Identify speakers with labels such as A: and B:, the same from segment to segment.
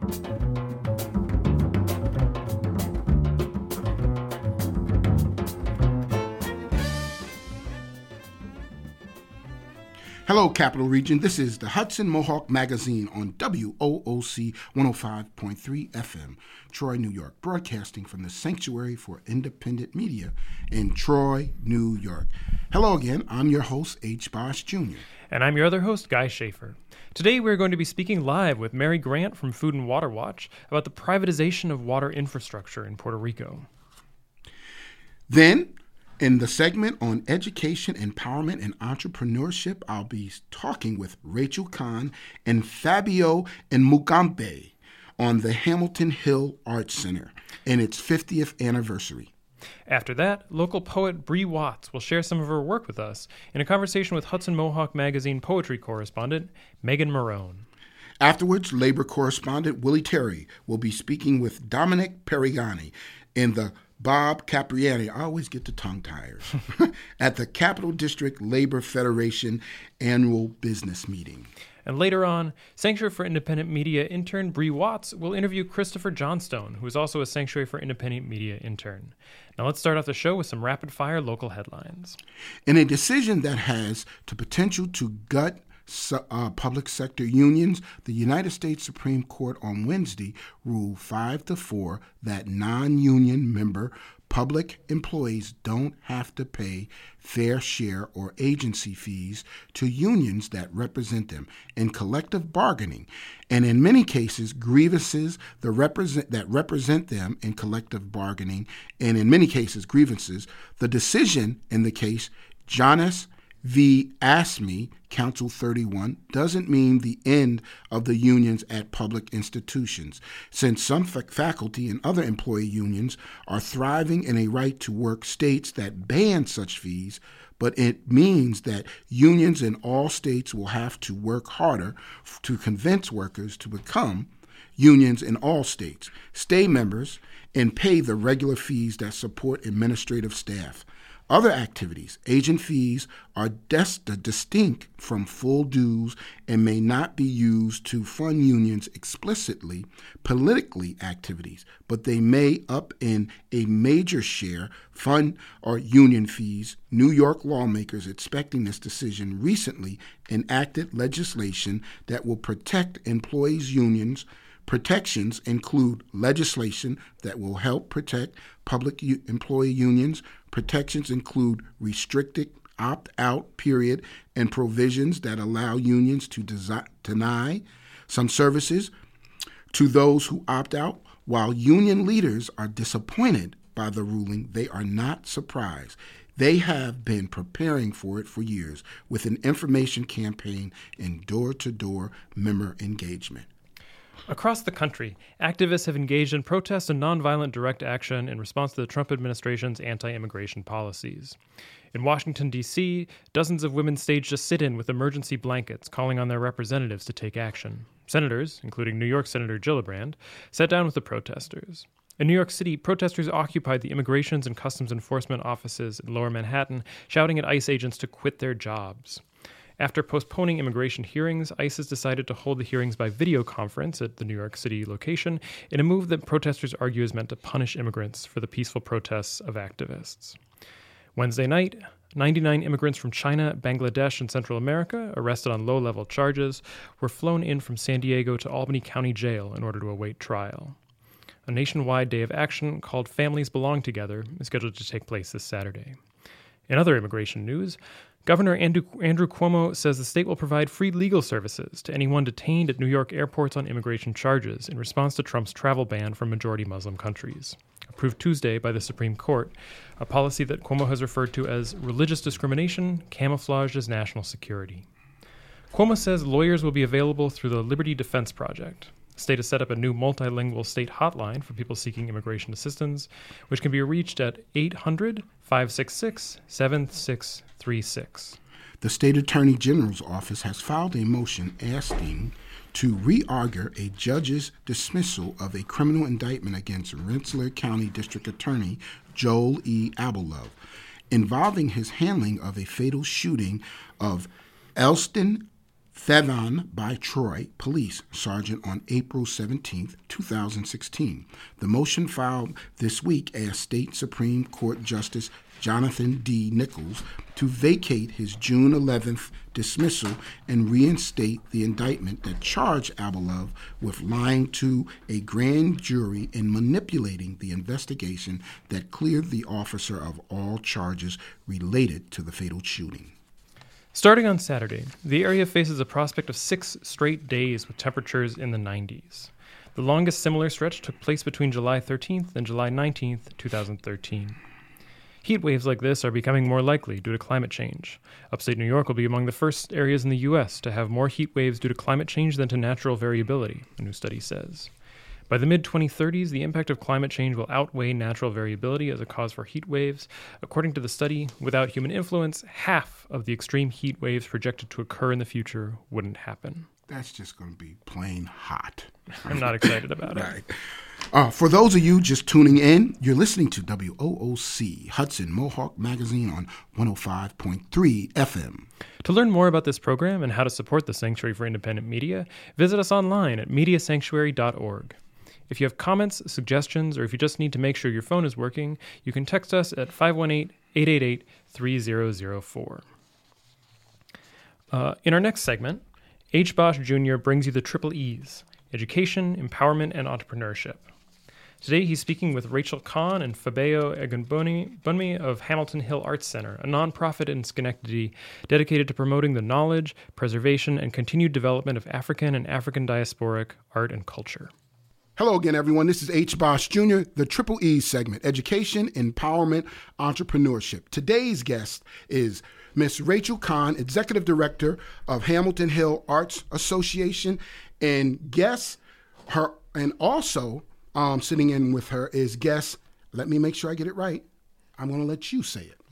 A: Hello, Capital Region. This is the Hudson Mohawk Magazine on WOOC 105.3 FM, Troy, New York, broadcasting from the Sanctuary for Independent Media in Troy, New York. Hello again. I'm your host, H. Bosch Jr.
B: And I'm your other host, Guy Schaefer. Today we're going to be speaking live with Mary Grant from Food and Water Watch about the privatization of water infrastructure in Puerto Rico.
A: Then, in the segment on education, empowerment, and entrepreneurship, I'll be talking with Rachel Kahn and Fabio Mugambe on the Hamilton Hill Arts Center and its 50th anniversary.
B: After that, local poet Bree Watts will share some of her work with us in a conversation with Hudson Mohawk Magazine poetry correspondent Megan Marone.
A: Afterwards, labor correspondent Willie Terry will be speaking with Dominic Perigani in the Bob Capriani, I always get the tongue tired, at the Capital District Labor Federation annual business meeting.
B: And later on, Sanctuary for Independent Media intern Bree Watts will interview Christopher Johnstone, who is also a Sanctuary for Independent Media intern. Now let's start off the show with some rapid-fire local headlines.
A: In a decision that has the potential to gut public sector unions, the United States Supreme Court on Wednesday ruled 5-4 that non-union member public employees don't have to pay fair share or agency fees to unions that represent them in collective bargaining, and in many cases grievances that represent them in collective bargaining, and in many cases grievances. The decision in the case Jonas v. ASME, Council 31, doesn't mean the end of the unions at public institutions, since some faculty and other employee unions are thriving in a right-to-work states that ban such fees, but it means that unions in all states will have to work harder to convince workers to become unions in all states, stay members, and pay the regular fees that support administrative staff. Other activities, agent fees, are distinct from full dues and may not be used to fund unions explicitly, politically activities, but they may up in a major share fund or union fees. New York lawmakers expecting this decision recently enacted legislation that will protect employees' unions. Protections include legislation that will help protect public employee unions. Protections include restricted opt-out period and provisions that allow unions to deny some services to those who opt out. While union leaders are disappointed by the ruling, they are not surprised. They have been preparing for it for years with an information campaign and door-to-door member engagement.
B: Across the country, activists have engaged in protest and nonviolent direct action in response to the Trump administration's anti-immigration policies. In Washington, D.C., dozens of women staged a sit-in with emergency blankets, calling on their representatives to take action. Senators, including New York Senator Gillibrand, sat down with the protesters. In New York City, protesters occupied the Immigrations and Customs Enforcement offices in Lower Manhattan, shouting at ICE agents to quit their jobs. After postponing immigration hearings, ICE has decided to hold the hearings by video conference at the New York City location in a move that protesters argue is meant to punish immigrants for the peaceful protests of activists. Wednesday night, 99 immigrants from China, Bangladesh, and Central America, arrested on low-level charges, were flown in from San Diego to Albany County Jail in order to await trial. A nationwide day of action called Families Belong Together is scheduled to take place this Saturday. In other immigration news, Governor Andrew Cuomo says the state will provide free legal services to anyone detained at New York airports on immigration charges in response to Trump's travel ban from majority Muslim countries. Approved Tuesday by the Supreme Court, a policy that Cuomo has referred to as religious discrimination camouflaged as national security. Cuomo says lawyers will be available through the Liberty Defense Project. The state has set up a new multilingual state hotline for people seeking immigration assistance, which can be reached at 800-566-7636.
A: The State Attorney General's office has filed a motion asking to re-argue a judge's dismissal of a criminal indictment against Rensselaer County District Attorney Joel E. Abelove, involving his handling of a fatal shooting of Elston Thevon by Troy Police Sergeant on April 17, 2016. The motion filed this week asked State Supreme Court Justice Jonathan D. Nichols to vacate his June 11th dismissal and reinstate the indictment that charged Abalove with lying to a grand jury and manipulating the investigation that cleared the officer of all charges related to the fatal shooting.
B: Starting on Saturday, the area faces a prospect of 6 straight days with temperatures in the 90s. The longest similar stretch took place between July 13th and July 19th, 2013. Heat waves like this are becoming more likely due to climate change. Upstate New York will be among the first areas in the U.S. to have more heat waves due to climate change than to natural variability, a new study says. By the mid-2030s, the impact of climate change will outweigh natural variability as a cause for heat waves. According to the study, without human influence, half of the extreme heat waves projected to occur in the future wouldn't happen.
A: That's just going to be plain hot.
B: I'm not excited about it.
A: Right. For those of you just tuning in, you're listening to WOOC, Hudson Mohawk Magazine on 105.3 FM.
B: To learn more about this program and how to support the Sanctuary for Independent Media, visit us online at mediasanctuary.org. If you have comments, suggestions, or if you just need to make sure your phone is working, you can text us at 518-888-3004. In our next segment, H. Bosch Jr. brings you the triple E's: education, empowerment, and entrepreneurship. Today he's speaking with Rachel Kahn and Fabio Egunbunmi of Hamilton Hill Arts Center, a nonprofit in Schenectady dedicated to promoting the knowledge, preservation, and continued development of African and African diasporic art and culture.
A: Hello again, everyone. This is H. Bosch Jr., the Triple E segment, Education, Empowerment, Entrepreneurship. Today's guest is Miss Rachel Kahn, Executive Director of Hamilton Hill Arts Association, and guest her, and also sitting in with her is guest, let me make sure I get it right. I'm going to let you say it.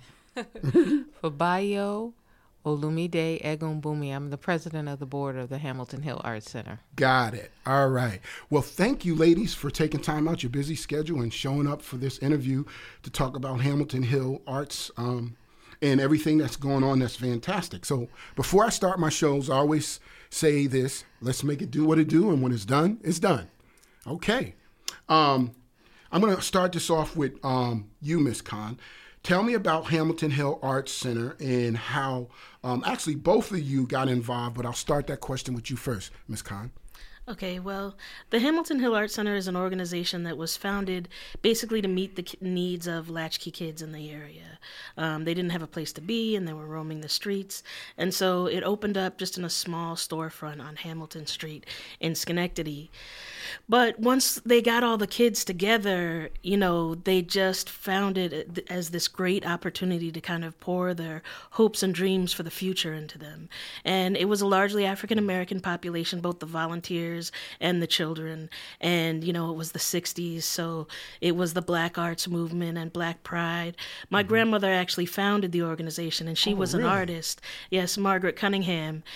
C: Fabio Olumide Egunbunmi. I'm the president of the board of the Hamilton Hill Arts Center.
A: Got it. All right. Well, thank you, ladies, for taking time out your busy schedule and showing up for this interview to talk about Hamilton Hill Arts and everything that's going on. That's fantastic. So before I start my shows, I always say this: let's make it do what it do, and when it's done, it's done. Okay. I'm going to start this off with you, Miss Kahn. Tell me about Hamilton Hill Arts Center and how, actually, both of you got involved, but I'll start that question with you first, Ms. Kahn.
D: Okay, well, the Hamilton Hill Arts Center is an organization that was founded basically to meet the needs of latchkey kids in the area. They didn't have a place to be, and they were roaming the streets, and so it opened up just in a small storefront on Hamilton Street in Schenectady. But once they got all the kids together, they just found it as this great opportunity to kind of pour their hopes and dreams for the future into them. And it was a largely African-American population, both the volunteers and the children. And, it was the 60s, so it was the Black Arts Movement and Black Pride. My grandmother actually founded the organization, and she was an artist. Yes, Margaret Cunningham.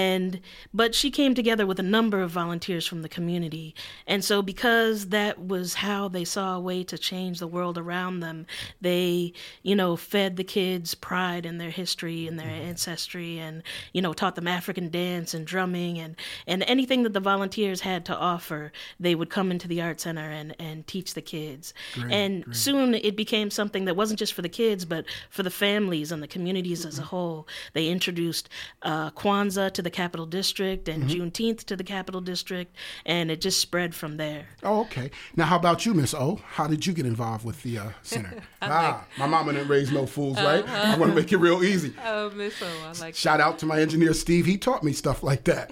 D: But she came together with a number of volunteers from the community. And so because that was how they saw a way to change the world around them, they, fed the kids pride in their history and their ancestry and, taught them African dance and drumming and anything that the volunteers had to offer, they would come into the art center and teach the kids. Great. Soon it became something that wasn't just for the kids, but for the families and the communities as a whole. They introduced Kwanzaa to the Capital District and Juneteenth to the Capital District, and it just spread from there.
A: Oh, okay. Now, how about you, Miss O? How did you get involved with the center? My mama didn't raise no fools, right? I want to make it real easy.
C: Oh, Miss O, I like
A: Shout out to my engineer, Steve. He taught me stuff like that.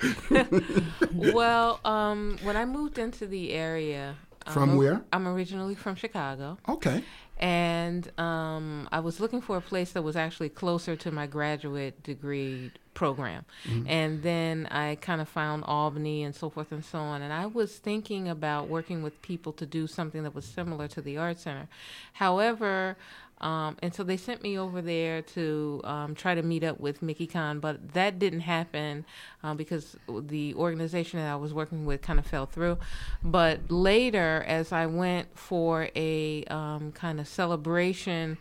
C: Well, when I moved into the area...
A: From where?
C: I'm originally from Chicago.
A: Okay.
C: And I was looking for a place that was actually closer to my graduate degree program. And then I kind of found Albany and so forth and so on. And I was thinking about working with people to do something that was similar to the Art Center. However, and so they sent me over there to try to meet up with Mickey Kahn, but that didn't happen because the organization that I was working with kind of fell through. But later, as I went for a kind of celebration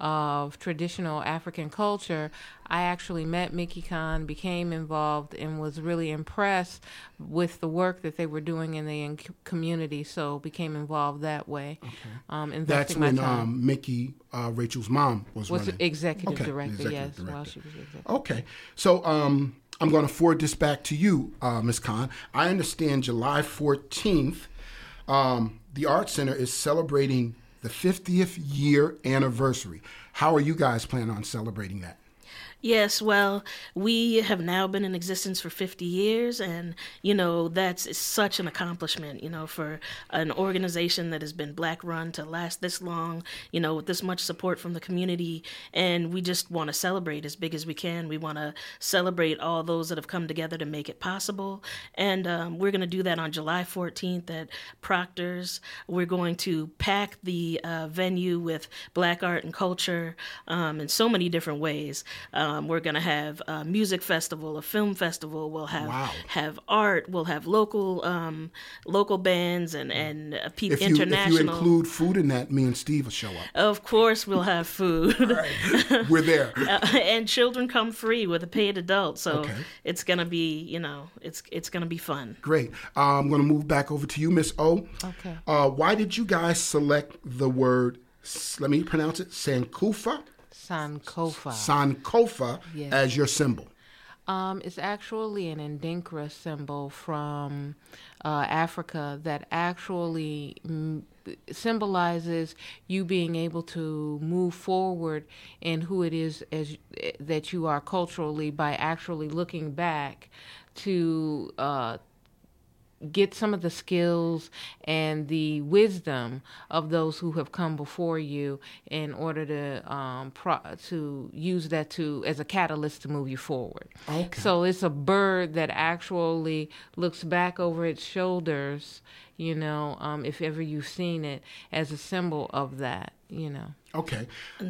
C: of traditional African culture, I actually met Mickey Khan, became involved, and was really impressed with the work that they were doing in the community, so became involved that way.
A: Okay. That's when Mickey, Rachel's mom, was running.
C: Executive director, yes, while she was executive.
A: Okay. So I'm going to forward this back to you, Ms. Khan. I understand July 14th, the Art Center is celebrating the 50th year anniversary. How are you guys planning on celebrating that?
D: Yes, well, we have now been in existence for 50 years, and, that's such an accomplishment, for an organization that has been Black-run to last this long, with this much support from the community, and we just want to celebrate as big as we can. We want to celebrate all those that have come together to make it possible, and we're going to do that on July 14th at Proctor's. We're going to pack the venue with Black art and culture in so many different ways. We're going to have a music festival, a film festival. We'll have art. We'll have local bands and international.
A: If you include food in that, me and Steve will show up.
D: Of course, we'll have food.
A: Right. We're there.
D: And children come free with a paid adult, so it's going to be, it's going to be fun.
A: Great. I'm going to move back over to you, Miss O.
C: Okay.
A: Why did you guys select the word? Let me pronounce it. Sankofa. Sankofa
C: yes.
A: as your symbol.
C: It's actually an Ndinkra symbol from Africa that actually symbolizes you being able to move forward in who it is that you are culturally by actually looking back to get some of the skills and the wisdom of those who have come before you in order to use that as a catalyst to move you forward.
A: Okay.
C: So it's a bird that actually looks back over its shoulders, if ever you've seen it, as a symbol of that,
A: Okay.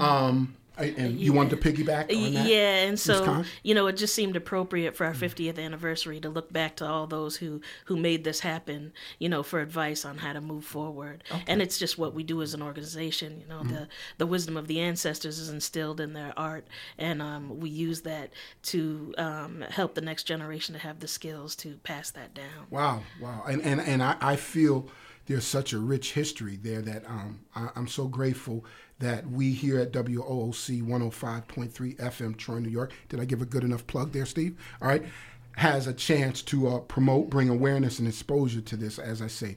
A: And you wanted to piggyback on that?
D: Yeah, and so, it just seemed appropriate for our 50th anniversary to look back to all those who made this happen, for advice on how to move forward. Okay. And it's just what we do as an organization, the wisdom of the ancestors is instilled in their art, and we use that to help the next generation to have the skills to pass that down.
A: Wow. And I feel there's such a rich history there that I'm so grateful that we here at WOOC 105.3 FM Troy, New York, did I give a good enough plug there, Steve? All right, has a chance to bring awareness and exposure to this, as I say,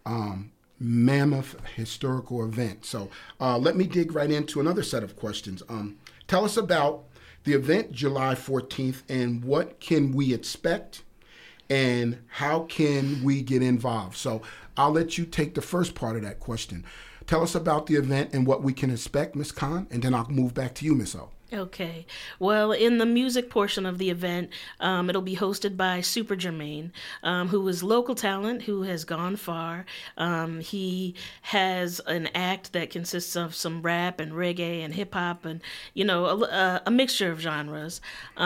A: mammoth historical event. So let me dig right into another set of questions. Tell us about the event July 14th and what can we expect and how can we get involved? So I'll let you take the first part of that question. Tell us about the event and what we can expect, Ms. Khan, and then I'll move back to you, Ms. O.
D: Okay. Well, in the music portion of the event, it'll be hosted by Super Jermaine, who is local talent who has gone far. He has an act that consists of some rap and reggae and hip hop and, a mixture of genres.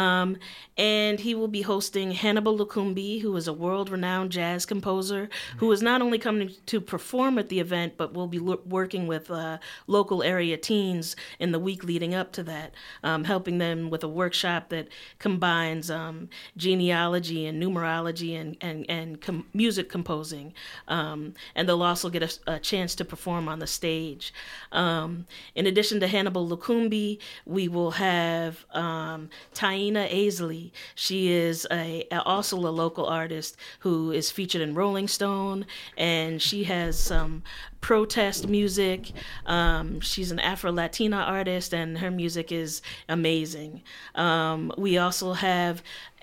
D: And he will be hosting Hannibal Lukumbi, who is a world-renowned jazz composer, who is not only coming to perform at the event, but will be working with local area teens in the week leading up to that. Helping them with a workshop that combines genealogy and numerology and music composing. And they'll also get a chance to perform on the stage. In addition to Hannibal Lukumbi, we will have Taina Aisley. She is also a local artist who is featured in Rolling Stone, and she has some protest music. She's an Afro-Latina artist, and her music is amazing. We also have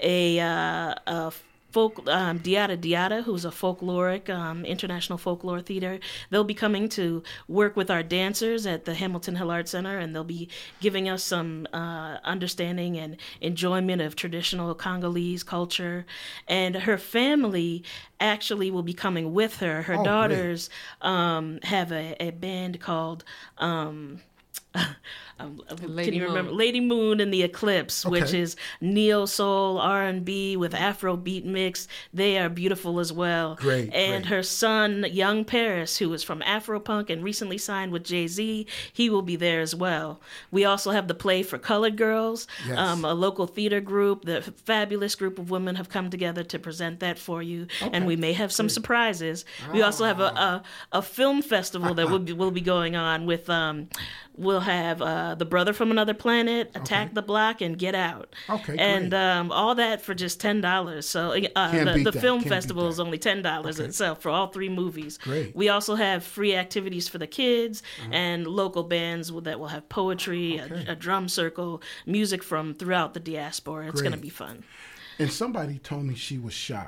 D: a folk Diata Diata, who's a folkloric international folklore theater. They'll be coming to work with our dancers at the Hamilton Hill Art Center, and they'll be giving us some understanding and enjoyment of traditional Congolese culture. And her family actually will be coming with her. Her daughters have a band called
C: Lady
D: can you remember
C: Moon.
D: Lady Moon and the Eclipse, which
A: Okay.
D: is neo soul R&B with Afrobeat mix. They are beautiful as well.
A: Great,
D: And
A: great.
D: her son, Young Paris, who is from Afropunk and recently signed with Jay-Z, he will be there as well. We also have the play for Colored Girls,
A: Yes.
D: a local theater group. The fabulous group of women have come together to present that for you, and we may have some surprises. We also have a film festival that will be going on with. We'll have The Brother from Another Planet, Attack the Block, and Get Out.
A: Okay,
D: and
A: great.
D: all that for just $10. So
A: Can't
D: the
A: beat that.
D: film
A: Can't
D: festival
A: beat
D: is
A: that.
D: only $10
A: Okay.
D: itself for all 3 movies.
A: Great.
D: We also have free activities for the kids and local bands that will have poetry, a drum circle, music from throughout the diaspora. It's going to
A: Great.
D: be fun.
A: And somebody told me she was shy.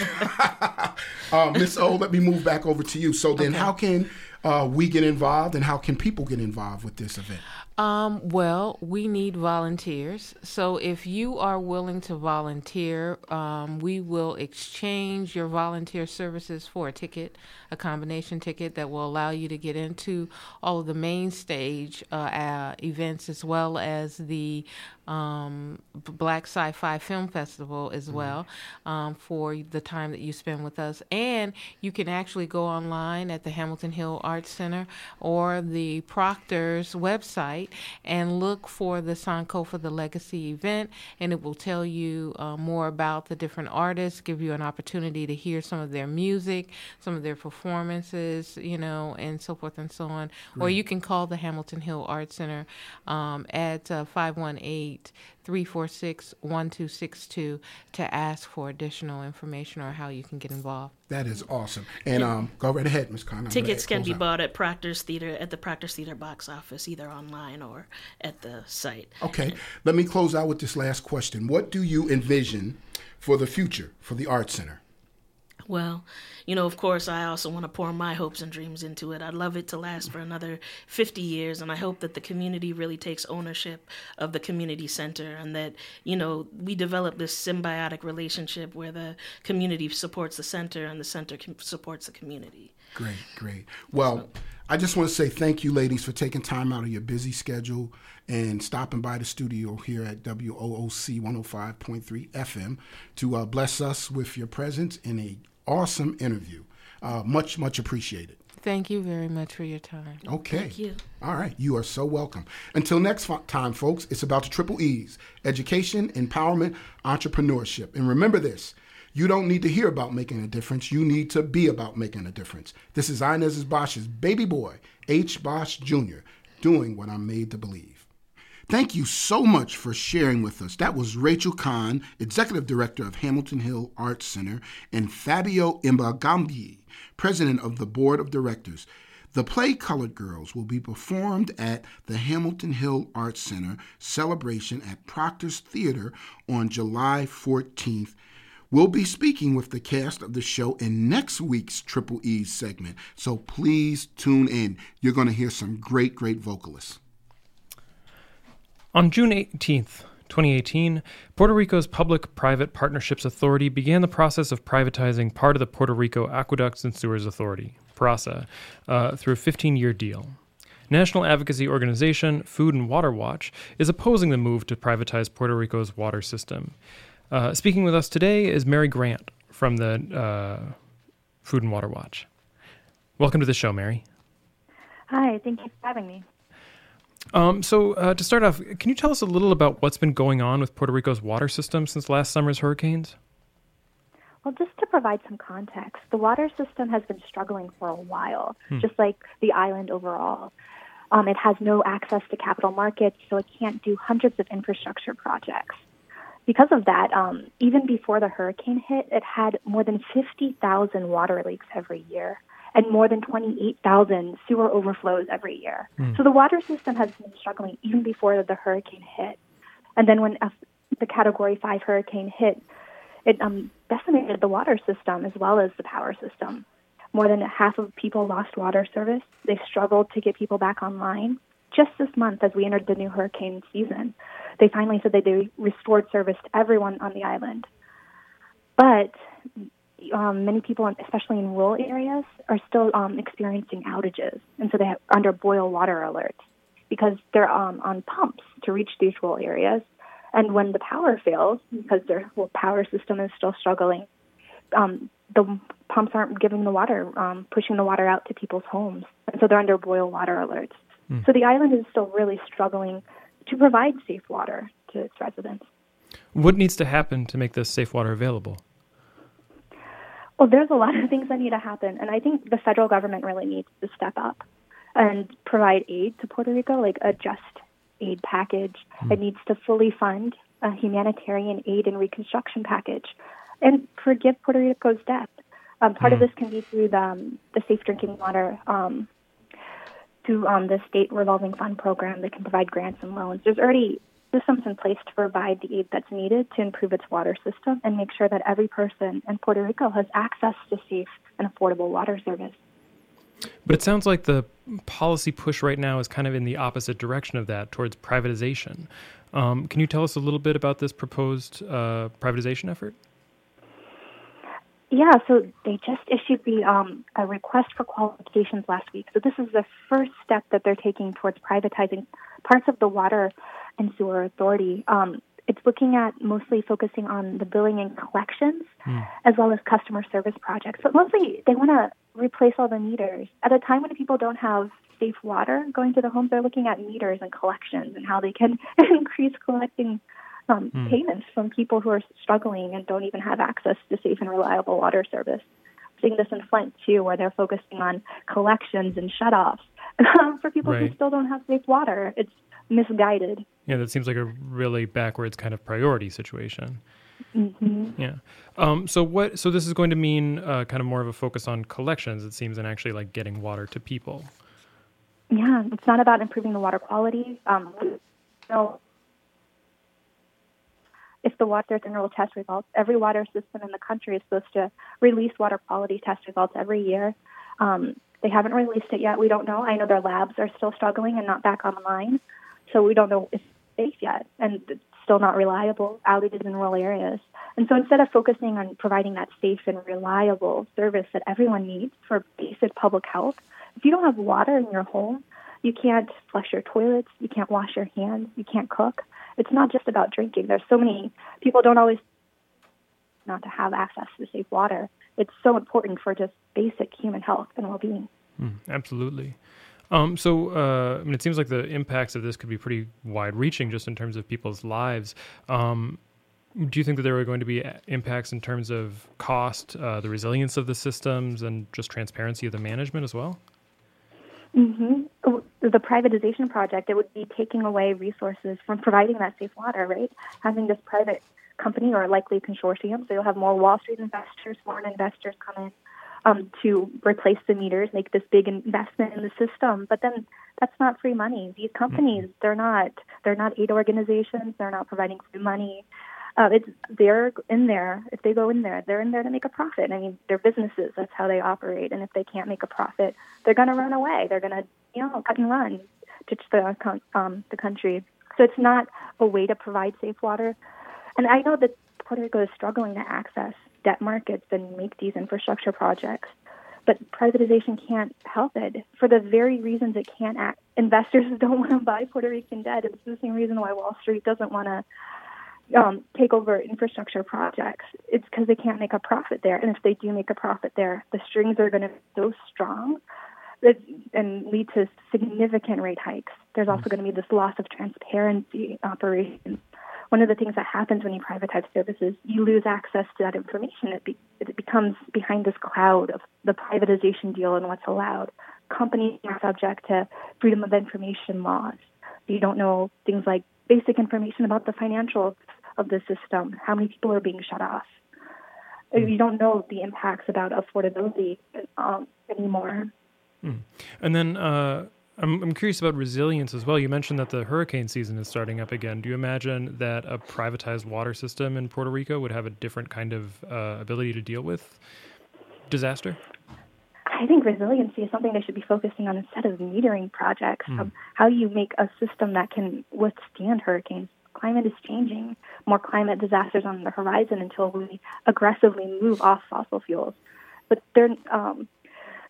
A: Miss O, let me move back over to you. So then how can we get involved, and how can people get involved with this event?
C: Well, we need volunteers. So if you are willing to volunteer, we will exchange your volunteer services for a ticket, a combination ticket that will allow you to get into all of the main stage events, as well as the Black Sci-Fi Film Festival as well, for the time that you spend with us. And you can actually go online at the Hamilton Hill Arts Center or the Proctor's website and look for the Sankofa the Legacy event, and it will tell you more about the different artists, give you an opportunity to hear some of their music, some of their performances, and so forth and so on. Or you can call the Hamilton Hill Arts Center at 518-346-1262 to ask for additional information or how you can get involved.
A: That is awesome. And go right ahead, Ms. Conner.
D: Tickets can be bought at Proctor's Theater, at the Proctor's Theater box office, either online or at the site.
A: Okay. Let me close out with this last question. What do you envision for the future for the Arts Center?
D: Well, of course, I also want to pour my hopes and dreams into it. I'd love it to last for another 50 years, and I hope that the community really takes ownership of the community center, and that, we develop this symbiotic relationship where the community supports the center and the center supports the community.
A: Great, great. Well, I just want to say thank you, ladies, for taking time out of your busy schedule and stopping by the studio here at WOOC 105.3 FM to bless us with your presence in a awesome interview. Much, much appreciated.
C: Thank you very much for your time.
A: Okay.
D: Thank you.
A: All right. You are so welcome. Until next time, folks, it's about the triple E's: education, empowerment, entrepreneurship. And remember this: you don't need to hear about making a difference. You need to be about making a difference. This is Inez Bosch's baby boy, H. Bosch Jr., doing what I'm made to believe. Thank you so much for sharing with us. That was Rachel Kahn, Executive Director of Hamilton Hill Arts Center, and Fabio Imbagambi, President of the Board of Directors. The play Colored Girls will be performed at the Hamilton Hill Arts Center celebration at Proctor's Theater on July 14th. We'll be speaking with the cast of the show in next week's Triple E's segment, so please tune in. You're going to hear some great, great vocalists.
B: On June 18th, 2018, Puerto Rico's Public-Private Partnerships Authority began the process of privatizing part of the Puerto Rico Aqueducts and Sewers Authority, PRASA, through a 15-year deal. National advocacy organization Food and Water Watch is opposing the move to privatize Puerto Rico's water system. Speaking with us today is Mary Grant from the Food and Water Watch. Welcome to the show, Mary.
E: Hi, thank you for having me.
B: So to start off, can you tell us a little about what's been going on with Puerto Rico's water system since last summer's hurricanes?
E: Well, just to provide some context, the water system has been struggling for a while, just like the island overall. It has no access to capital markets, so it can't do hundreds of infrastructure projects. Because of that, even before the hurricane hit, it had more than 50,000 water leaks every year and more than 28,000 sewer overflows every year. So the water system has been struggling even before the hurricane hit. And then when the Category 5 hurricane hit, it decimated the water system as well as the power system. More than half of people lost water service. They struggled to get people back online. Just this month, as we entered the new hurricane season, they finally said that they restored service to everyone on the island. But many people, especially in rural areas, are still experiencing outages, and so they are under boil water alerts. because they're on pumps to reach these rural areas. And when the power fails, because their power system is still struggling, the pumps aren't giving the water, pushing the water out to people's homes. And so they're under boil water alerts. So the island is still really struggling to provide safe water to its residents.
B: What needs to happen to make this safe water available?
E: Well, there's a lot of things that need to happen. And I think the federal government really needs to step up and provide aid to Puerto Rico, like a just aid package. It needs to fully fund a humanitarian aid and reconstruction package and forgive Puerto Rico's debt. Part of this can be through the Safe Drinking Water, through the state revolving fund program that can provide grants and loans. There's already systems in place to provide the aid that's needed to improve its water system and make sure that every person in Puerto Rico has access to safe and affordable water service.
B: But it sounds like the policy push right now is kind of in the opposite direction of that, towards privatization. Can you tell us a little bit about this proposed privatization effort?
E: Yeah, so they just issued a request for qualifications last week. So this is the first step that they're taking towards privatizing parts of the Water and Sewer Authority. It's looking at mostly focusing on the billing and collections, as well as customer service projects. But mostly they want to replace all the meters. At a time when people don't have safe water going to their homes, they're looking at meters and collections and how they can increase collecting payments from people who are struggling and don't even have access to safe and reliable water service. Seeing this in Flint, too, where they're focusing on collections and shutoffs for people who still don't have safe water. It's misguided.
B: Yeah, that seems like a really backwards kind of priority situation. Yeah. So this is going to mean kind of more of a focus on collections, it seems, than actually like getting water to people.
E: Yeah, it's not about improving the water quality. If the water general test results, every water system in the country is supposed to release water quality test results every year. They haven't released it yet. We don't know. I know their labs are still struggling and not back online, so we don't know if it's safe yet, and it's still not reliable, outages in rural areas. And so instead of focusing on providing that safe and reliable service that everyone needs for basic public health, if you don't have water in your home, you can't flush your toilets, you can't wash your hands, you can't cook. It's not just about drinking. There's so many people don't always not to have access to safe water. It's so important for just basic human health and well-being.
B: Absolutely. It seems like the impacts of this could be pretty wide-reaching just in terms of people's lives. Do you think that there are going to be impacts in terms of cost, the resilience of the systems, and just transparency of the management as well?
E: The privatization project, it would be taking away resources from providing that safe water, right? Having this private company or likely consortium, so you'll have more Wall Street investors, foreign investors come in to replace the meters, make this big investment in the system. But then that's not free money. These companies, they're not aid organizations. They're not providing free money. They're in there. If they go in there, they're in there to make a profit. I mean, they're businesses. That's how they operate. And if they can't make a profit, they're going to run away. They're going to, cut and run, ditch the country. So it's not a way to provide safe water. And I know that Puerto Rico is struggling to access debt markets and make these infrastructure projects. But privatization can't help it for the very reasons it can't act. Investors don't want to buy Puerto Rican debt. It's the same reason why Wall Street doesn't want to take over infrastructure projects. It's because they can't make a profit there. And if they do make a profit there, the strings are going to be so strong and lead to significant rate hikes. There's also going to be this loss of transparency in operations. One of the things that happens when you privatize services, you lose access to that information. It becomes behind this cloud of the privatization deal and what's allowed. Companies are subject to freedom of information laws. You don't know things like basic information about the financials of the system, how many people are being shut off. You don't know the impacts about affordability anymore.
B: And then I'm curious about resilience as well. You mentioned that the hurricane season is starting up again. Do you imagine that a privatized water system in Puerto Rico would have a different kind of ability to deal with disaster?
E: I think resiliency is something they should be focusing on instead of metering projects. How you make a system that can withstand hurricanes. Climate is changing. More climate disasters on the horizon until we aggressively move off fossil fuels. But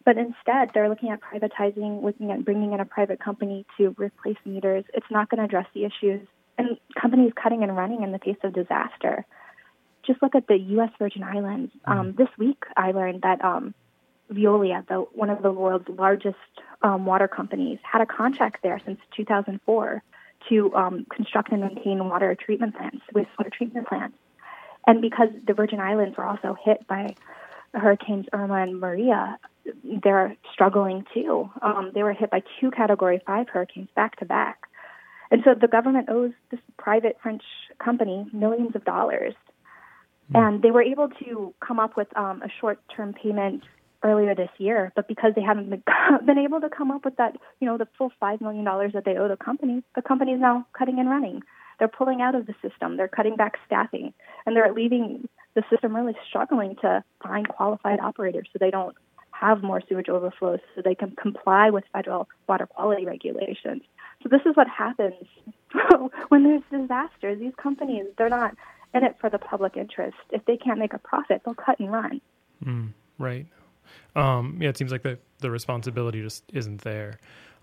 E: But instead, they're looking at privatizing, looking at bringing in a private company to replace meters. It's not going to address the issues. And companies cutting and running in the face of disaster. Just look at the U.S. Virgin Islands. This week, I learned that Veolia, one of the world's largest water companies, had a contract there since 2004 to construct and maintain water treatment plants, wastewater treatment plants. And because the Virgin Islands were also hit by Hurricanes Irma and Maria, they're struggling too. They were hit by 2 Category 5 hurricanes back to back. And so the government owes this private French company millions of dollars. And they were able to come up with a short-term payment earlier this year, but because they haven't been able to come up with that, the full $5 million that they owe the company is now cutting and running. They're pulling out of the system. They're cutting back staffing, and they're leaving the system really struggling to find qualified operators so they don't have more sewage overflows, so they can comply with federal water quality regulations. So this is what happens when there's disasters. These companies, they're not in it for the public interest. If they can't make a profit, they'll cut and run.
B: Right. It seems like the responsibility just isn't there.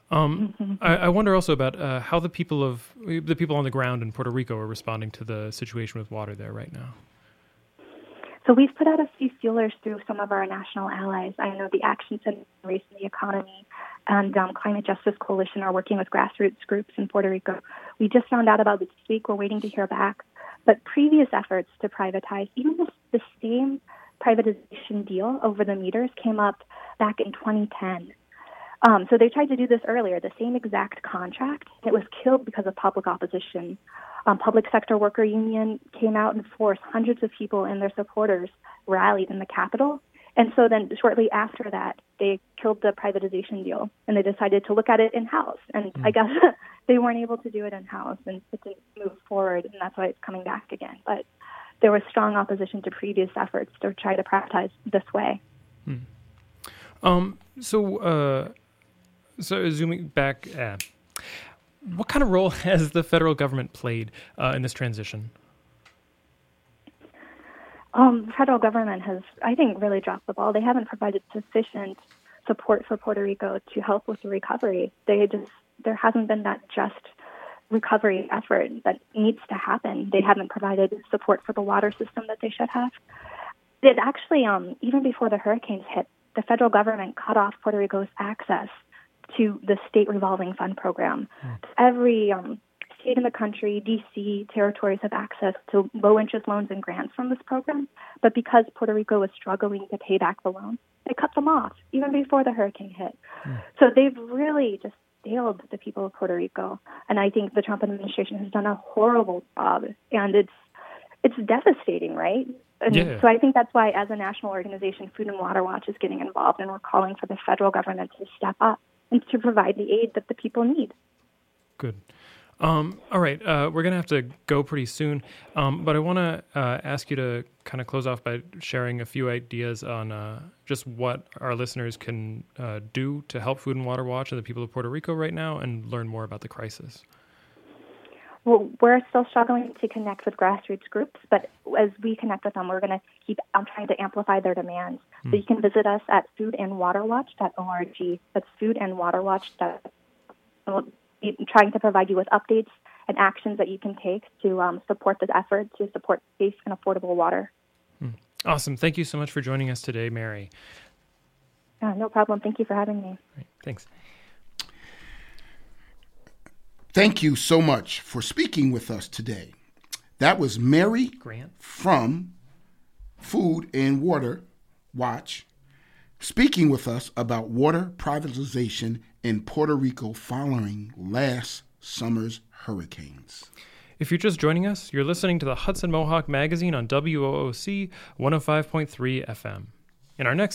B: I wonder also about how the people on the ground in Puerto Rico are responding to the situation with water there right now.
E: So we've put out a few feelers through some of our national allies. I know the Action Center on Race and the Economy and Climate Justice Coalition are working with grassroots groups in Puerto Rico. We just found out about this week. We're waiting to hear back. But previous efforts to privatize, even the same privatization deal over the meters came up back in 2010. So they tried to do this earlier, the same exact contract. It was killed because of public opposition. Public sector worker union came out in force. Hundreds of people and their supporters rallied in the Capitol. And so then shortly after that, they killed the privatization deal, and they decided to look at it in-house. And I guess they weren't able to do it in-house, and it didn't move forward, and that's why it's coming back again. But there was strong opposition to previous efforts to try to privatize this way.
B: So zooming back, what kind of role has the federal government played in this transition?
E: The federal government has, I think, really dropped the ball. They haven't provided sufficient support for Puerto Rico to help with the recovery. There hasn't been that just recovery effort that needs to happen. They haven't provided support for the water system that they should have. It actually, even before the hurricanes hit, the federal government cut off Puerto Rico's access to the state revolving fund program. Every state in the country, D.C., territories have access to low-interest loans and grants from this program. But because Puerto Rico was struggling to pay back the loans, they cut them off, even before the hurricane hit. So they've really just failed the people of Puerto Rico. And I think the Trump administration has done a horrible job. And it's devastating, right? So I think that's why, as a national organization, Food and Water Watch is getting involved, and we're calling for the federal government to step up and to provide the aid that the people need.
B: Good. All right. We're going to have to go pretty soon, but I want to ask you to kind of close off by sharing a few ideas on just what our listeners can do to help Food and Water Watch and the people of Puerto Rico right now and learn more about the crisis.
E: Well, we're still struggling to connect with grassroots groups, but as we connect with them, we're going to keep trying to amplify their demands. So you can visit us at foodandwaterwatch.org. That's foodandwaterwatch.org. We'll be trying to provide you with updates and actions that you can take to support this effort to support safe and affordable water.
B: Awesome. Thank you so much for joining us today, Mary.
E: No problem. Thank you for having me.
B: Right. Thanks.
A: Thank you so much for speaking with us today. That was Mary
B: Grant
A: from Food and Water Watch speaking with us about water privatization in Puerto Rico following last summer's hurricanes.
B: If you're just joining us, you're listening to the Hudson Mohawk Magazine on WOOC 105.3 FM. In our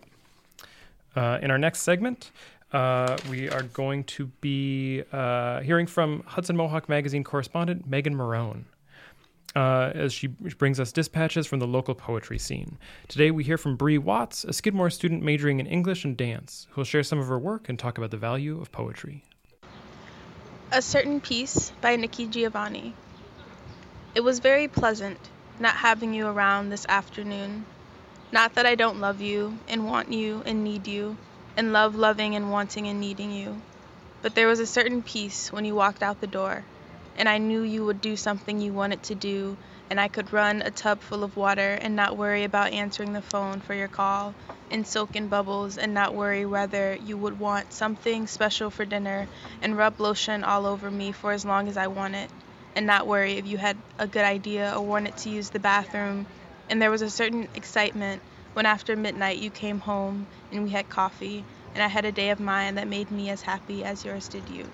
B: next segment, we are going to be hearing from Hudson Mohawk Magazine correspondent Megan Marone as she brings us dispatches from the local poetry scene. Today we hear from Bree Watts, a Skidmore student majoring in English and dance, who will share some of her work and talk about the value of poetry.
F: A Certain Piece by Nikki Giovanni. It was very pleasant not having you around this afternoon. Not that I don't love you and want you and need you, and love loving and wanting and needing you. But there was a certain peace when you walked out the door, and I knew you would do something you wanted to do, and I could run a tub full of water and not worry about answering the phone for your call, and soak in bubbles and not worry whether you would want something special for dinner, and rub lotion all over me for as long as I wanted, and not worry if you had a good idea or wanted to use the bathroom. And there was a certain excitement when after midnight you came home and we had coffee, and I had a day of mine that made me as happy as yours did you.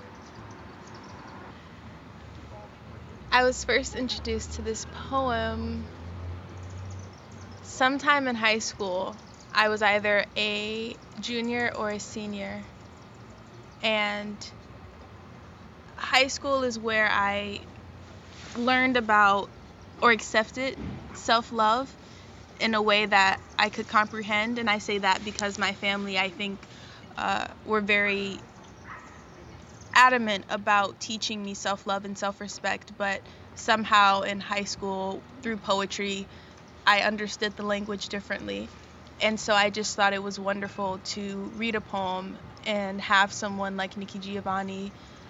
F: I was first introduced to this poem sometime in high school. I was either a junior or a senior, and high school is where I learned about or accepted self-love in a way that I could comprehend. And I say that because my family, I think, were very adamant about teaching me self-love and self-respect, but somehow in high school, through poetry, I understood the language differently. And so I just thought it was wonderful to read a poem and have someone like Nikki Giovanni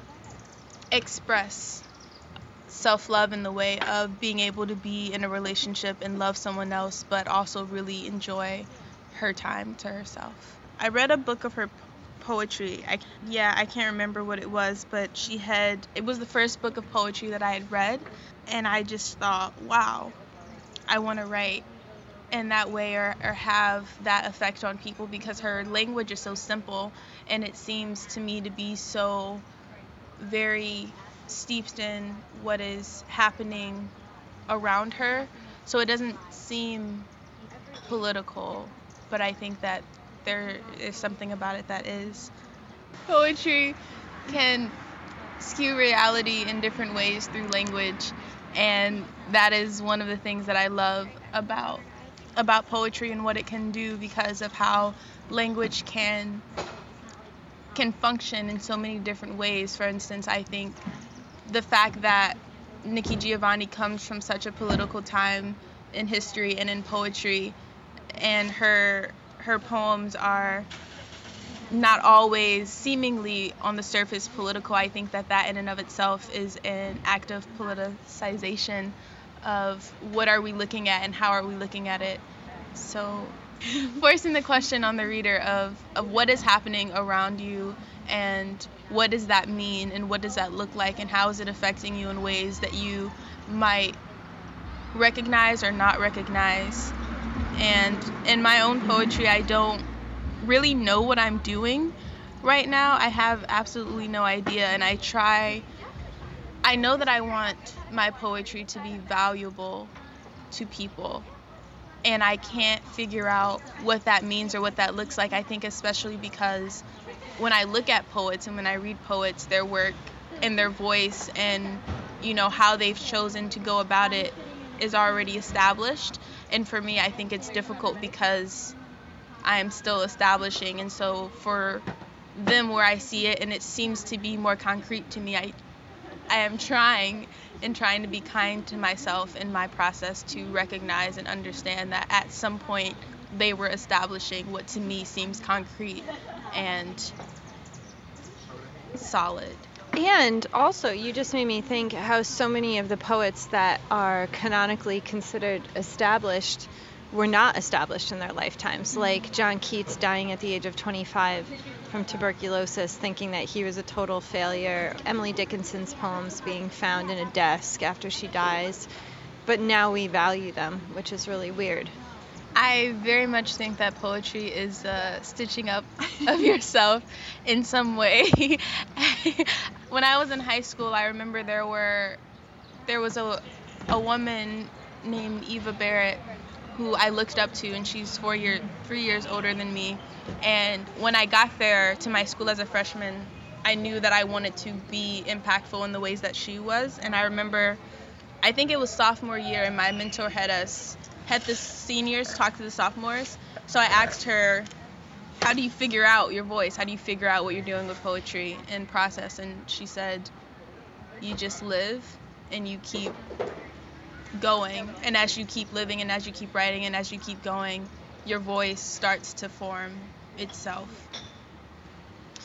F: express self-love in the way of being able to be in a relationship and love someone else, but also really enjoy her time to herself. I read a book of her poetry. I can't remember what it was, but it was the first book of poetry that I had read, and I just thought, wow, I want to write in that way or have that effect on people, because her language is so simple, and it seems to me to be so very steeped in what is happening around her. So it doesn't seem political, but I think that there is something about it that is. Poetry can skew reality in different ways through language, and that is one of the things that I love about poetry and what it can do, because of how language can function in so many different ways. For instance, I think the fact that Nikki Giovanni comes from such a political time in history and in poetry, and her poems are not always seemingly on the surface political, I think that in and of itself is an act of politicization of what are we looking at and how are we looking at it. So forcing the question on the reader of what is happening around you, and what does that mean, and what does that look like, and how is it affecting you in ways that you might recognize or not recognize. And in my own poetry, I don't really know what I'm doing right now. I have absolutely no idea, and I know that I want my poetry to be valuable to people, and I can't figure out what that means or what that looks like. I think especially because when I look at poets and when I read poets, their work and their voice and, how they've chosen to go about it is already established. And for me, I think it's difficult because I am still establishing. And so for them, where I see it and it seems to be more concrete to me, I am trying to be kind to myself in my process to recognize and understand that at some point they were establishing what to me seems concrete and solid.
G: And also, you just made me think how so many of the poets that are canonically considered established were not established in their lifetimes. Like John Keats dying at the age of 25 from tuberculosis, thinking that he was a total failure. Emily Dickinson's poems being found in a desk after she dies. But now we value them, which is really weird.
F: I very much think that poetry is stitching up of yourself in some way. When I was in high school, I remember there was a woman named Eva Barrett who I looked up to, and she's 3 years older than me. And when I got there to my school as a freshman, I knew that I wanted to be impactful in the ways that she was. And I remember, I think it was sophomore year, and my mentor had the seniors talk to the sophomores. So I asked her, how do you figure out your voice? How do you figure out what you're doing with poetry and process? And she said, you just live and you keep going. And as you keep living and as you keep writing and as you keep going, your voice starts to form itself.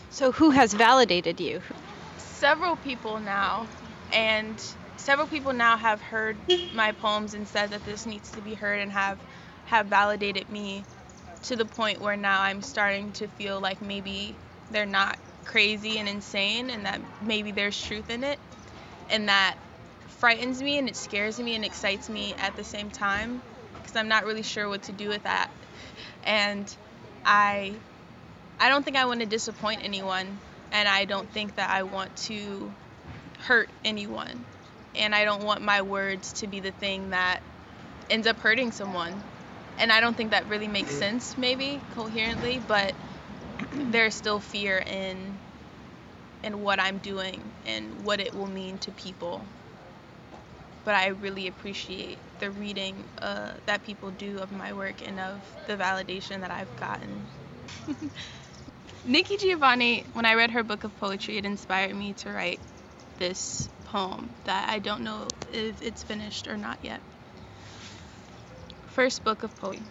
G: So who has validated you?
F: Several people now, and several people now have heard my poems and said that this needs to be heard, and have validated me to the point where now I'm starting to feel like maybe they're not crazy and insane, and that maybe there's truth in it, and that frightens me and it scares me and excites me at the same time, because I'm not really sure what to do with that. And I don't think I want to disappoint anyone, and I don't think that I want to hurt anyone, and I don't want my words to be the thing that ends up hurting someone. And I don't think that really makes sense, maybe coherently, but there's still fear in what I'm doing and what it will mean to people. But I really appreciate the reading that people do of my work and of the validation that I've gotten. Nikki Giovanni, when I read her book of poetry, it inspired me to write this poem that I don't know if it's finished or not yet. First book of poetry.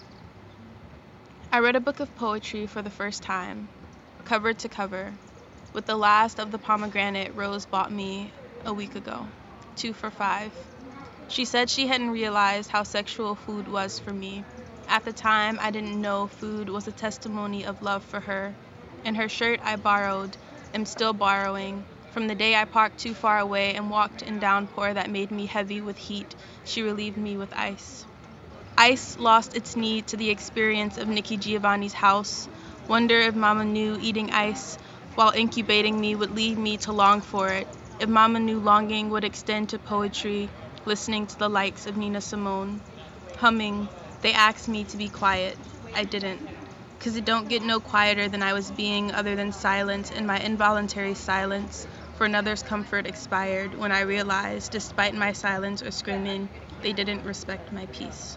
F: I read a book of poetry for the first time, cover to cover, with the last of the pomegranate Rose bought me a week ago, 2 for $5. She said she hadn't realized how sexual food was for me. At the time, I didn't know food was a testimony of love for her. And her shirt I borrowed, am still borrowing, from the day I parked too far away and walked in downpour that made me heavy with heat. She relieved me with ice. Ice lost its need to the experience of Nikki Giovanni's house. Wonder if Mama knew eating ice while incubating me would lead me to long for it. If Mama knew longing would extend to poetry, listening to the likes of Nina Simone. Humming, they asked me to be quiet. I didn't. 'Cause it don't get no quieter than I was being other than silent, and my involuntary silence for another's comfort expired when I realized, despite my silence or screaming, they didn't respect my peace.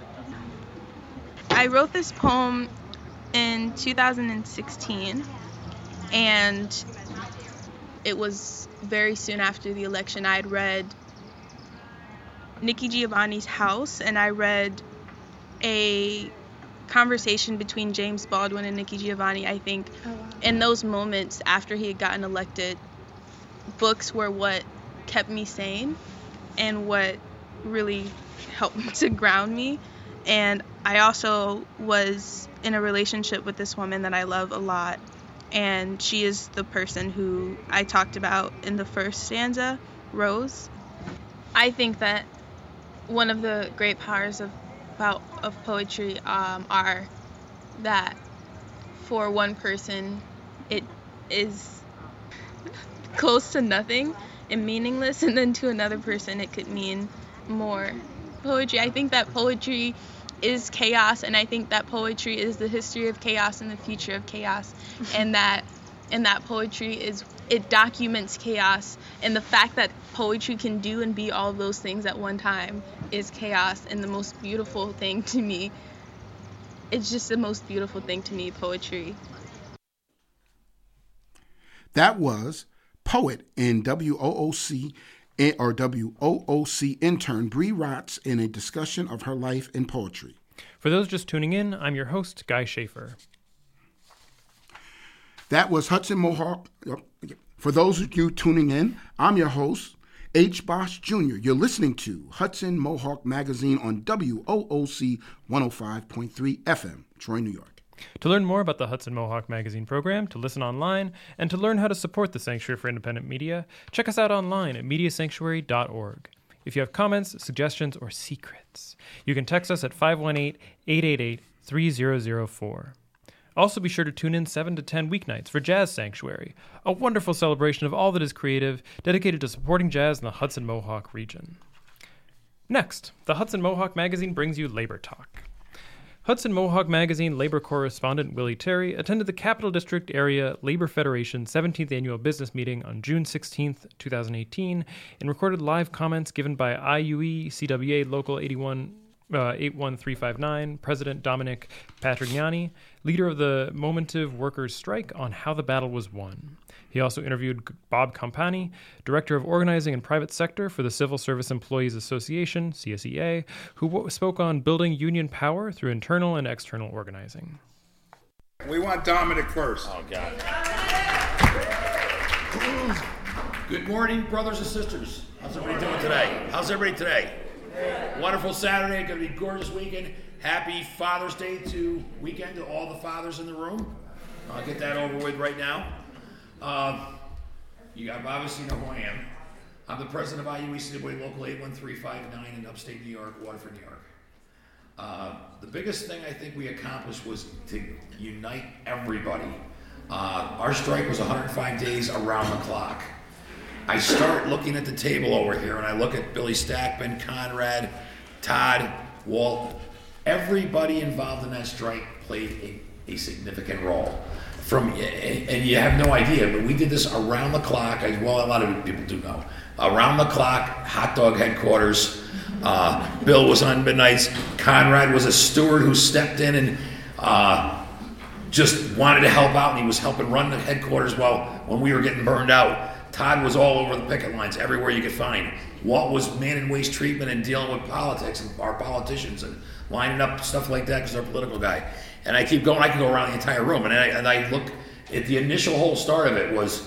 F: I wrote this poem in 2016, and it was very soon after the election. I had read Nikki Giovanni's House, and I read a conversation between James Baldwin and Nikki Giovanni. I think in those moments after he had gotten elected, books were what kept me sane and what really helped to ground me. And I also was in a relationship with this woman that I love a lot, and she is the person who I talked about in the first stanza, Rose. I think that one of the great powers of poetry are that for one person it is close to nothing and meaningless, and then to another person it could mean more. Poetry, I think that poetry is chaos, and I think that poetry is the history of chaos and the future of chaos, and that poetry it documents chaos, and the fact that poetry can do and be all of those things at one time is chaos. And the most beautiful thing to me, it's just the most beautiful thing to me, poetry.
A: That was poet and WOOC intern Bree Rotz in a discussion of her life in poetry.
B: For those just tuning in, I'm your host, Guy Schaefer.
A: That was Hudson Mohawk. For those of you tuning in, I'm your host, H. Bosch Jr. You're listening to Hudson Mohawk Magazine on WOOC 105.3 FM, Troy, New York.
B: To learn more about the Hudson Mohawk Magazine program, to listen online, and to learn how to support the Sanctuary for Independent Media, check us out online at mediasanctuary.org. If you have comments, suggestions, or secrets, you can text us at 518-888-3004. Also be sure to tune in 7 to 10 weeknights for Jazz Sanctuary, a wonderful celebration of all that is creative, dedicated to supporting jazz in the Hudson Mohawk region. Next, the Hudson Mohawk Magazine brings you Labor Talk. Hudson Mohawk Magazine labor correspondent Willie Terry attended the Capital District Area Labor Federation 17th Annual Business Meeting on June 16, 2018, and recorded live comments given by IUE CWA Local 81359, President Dominic Patrignani, leader of the Momentive Workers' Strike, on how the battle was won. He also interviewed Bob Compani, Director of Organizing and Private Sector for the Civil Service Employees Association, CSEA, who spoke on building union power through internal and external organizing.
H: We want Dominic first.
I: Oh, God.
H: Good morning, brothers and sisters. How's everybody doing today? How's everybody today? Wonderful Saturday. Going to be a gorgeous weekend. Happy Father's Day weekend to all the fathers in the room. I'll get that over with right now. You obviously know who I am. I'm the president of IUECWA Local 81359 in upstate New York, Waterford, New York. The biggest thing I think we accomplished was to unite everybody. Our strike was 105 days around the clock. I start looking at the table over here, and I look at Billy Stackman, Conrad, Todd, Walt. Everybody involved in that strike played a significant role. And you have no idea, but we did this around the clock. A lot of people do know. Around the clock, hot dog headquarters. Bill was on midnights. Conrad was a steward who stepped in and just wanted to help out, and he was helping run the headquarters when we were getting burned out. Todd was all over the picket lines, everywhere you could find. Walt was manning waste treatment and dealing with politics and our politicians and lining up stuff like that because they're a political guy. And I keep going. I can go around the entire room, and I look at the initial whole start of it was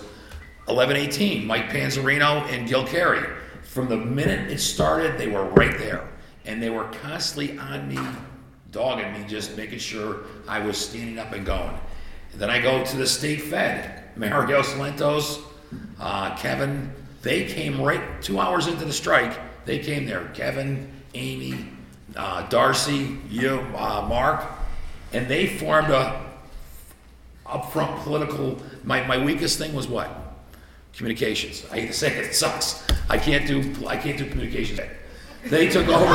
H: 11/18. Mike Panzarino and Gil Carey. From the minute it started, they were right there, and they were constantly on me, dogging me, just making sure I was standing up and going. And then I go to the state fed, Mario Salentos, Kevin. They came right 2 hours into the strike. They came there. Kevin, Amy, Darcy, you, Mark. And they formed a upfront political. My weakest thing was what? Communications. I hate to say it, it sucks. I can't do communications. They took over.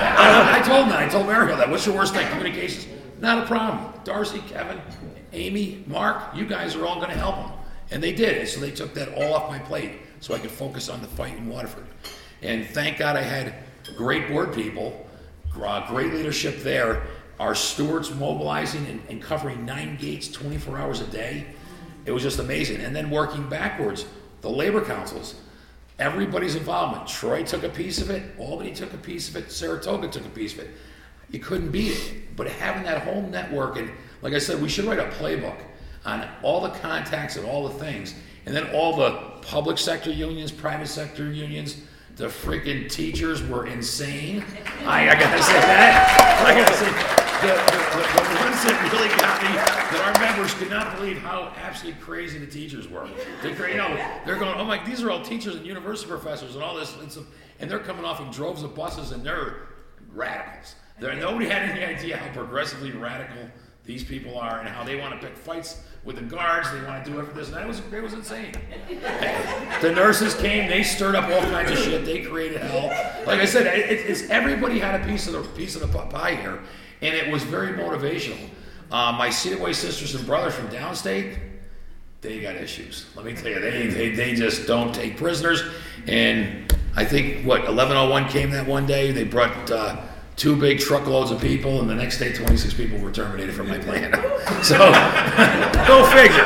H: I told Mario that. What's your worst thing? Communications. Not a problem. Darcy, Kevin, Amy, Mark, you guys are all going to help them. And they did. So they took that all off my plate so I could focus on the fight in Waterford. And thank God I had great board people, great leadership there. Our stewards mobilizing and covering 9 gates 24 hours a day. It was just amazing. And then working backwards, the labor councils, everybody's involvement. Troy took a piece of it. Albany took a piece of it. Saratoga took a piece of it. You couldn't beat it. But having that whole network, and like I said, we should write a playbook on all the contacts and all the things. And then all the public sector unions, private sector unions, the freaking teachers were insane. I gotta say that. I gotta say, the ones that really got me, that our members could not believe how absolutely crazy the teachers were. They're going, oh my, these are all teachers and university professors and all this, and they're coming off in droves of buses, and they're radicals. Nobody had any idea how progressively radical these people are and how they want to pick fights with the guards. They want to do this and that. It was insane. The nurses came. They stirred up all kinds of shit. They created hell. Like I said, it's everybody had a piece of the pie here, and it was very motivational. My CWA sisters and brothers from downstate, they got issues. Let me tell you, they just don't take prisoners. And I think 1101 came that one day. They brought 2 big truckloads of people, and the next day 26 people were terminated from my plant. So go figure.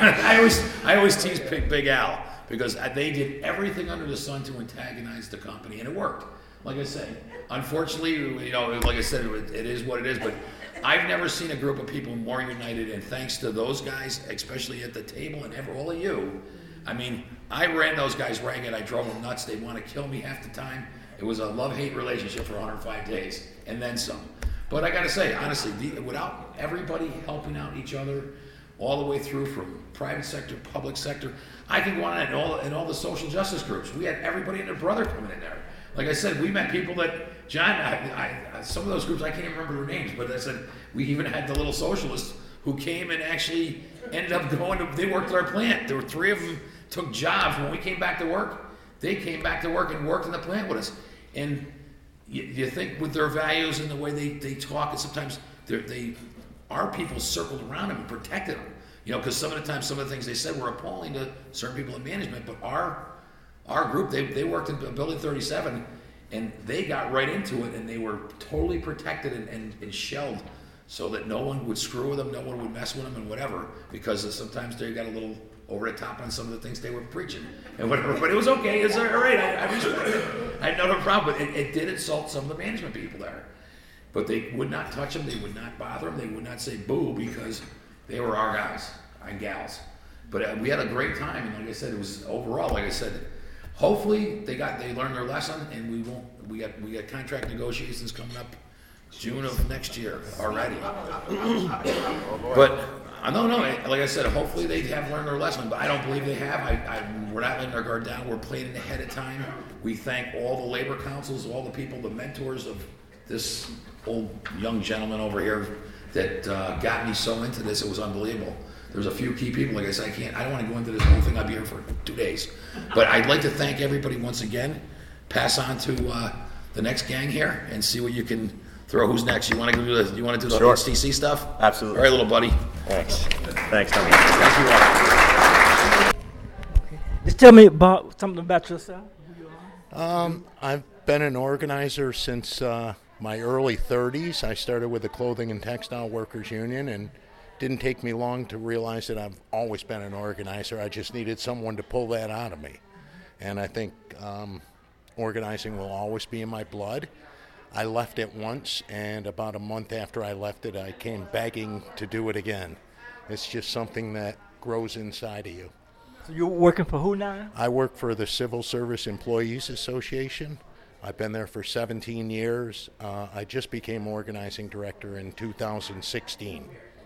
H: I always tease Big Al because they did everything under the sun to antagonize the company, and it worked. Like I said, unfortunately, like I said, it is what it is. But I've never seen a group of people more united, and thanks to those guys, especially at the table, and all of you. I mean, I ran those guys ragged. I drove them nuts. They want to kill me half the time. It was a love-hate relationship for 105 days, and then some. But I got to say, honestly, without everybody helping out each other all the way through from private sector, public sector, I can go on in all the social justice groups. We had everybody and their brother coming in there. Like I said, we met people that, John, some of those groups, I can't even remember their names, but I said, we even had the little socialists who came and actually ended up they worked at our plant. There were 3 of them took jobs. When we came back to work, they came back to work and worked in the plant with us. And you think with their values and the way they talk, and sometimes our people circled around them and protected them. Because some of the times, some of the things they said were appalling to certain people in management. But our group, they worked in Building 37, and they got right into it, and they were totally protected and shelled so that no one would screw with them, no one would mess with them and whatever, because sometimes they got a little over the top on some of the things they were preaching and whatever. But it was okay. It's all right. I respect it. I had no problem. But it did insult some of the management people there. But they would not touch them. They would not bother them. They would not say boo because they were our guys and gals. But we had a great time, and like I said, it was overall, like I said, hopefully they learned their lesson, and we got contract negotiations coming up June of next year already. But no, like I said, hopefully they have learned their lesson, but I don't believe they have. We're not letting our guard down. We're playing ahead of time. We thank all the labor councils, all the people, the mentors of this old young gentleman over here that got me so into this. It was unbelievable. There's a few key people. Like I said, I don't want to go into this whole thing. I'll be here for 2 days. But I'd like to thank everybody once again. Pass on to the next gang here and see what you can throw. Who's next? You want to do the
I: Sure.
H: HTC stuff?
I: Absolutely.
H: All right, little buddy.
I: Thanks. Thanks, Tommy.
H: Thank you all.
J: Just tell me about something about yourself.
K: I've been an organizer since my early 30s. I started with the Clothing and Textile Workers Union, and didn't take me long to realize that I've always been an organizer. I just needed someone to pull that out of me. And I think organizing will always be in my blood. I left it once, and about a month after I left it, I came begging to do it again. It's just something that grows inside of you.
J: So you're working for who now?
K: I work for the Civil Service Employees Association. I've been there for 17 years. I just became organizing director in 2016.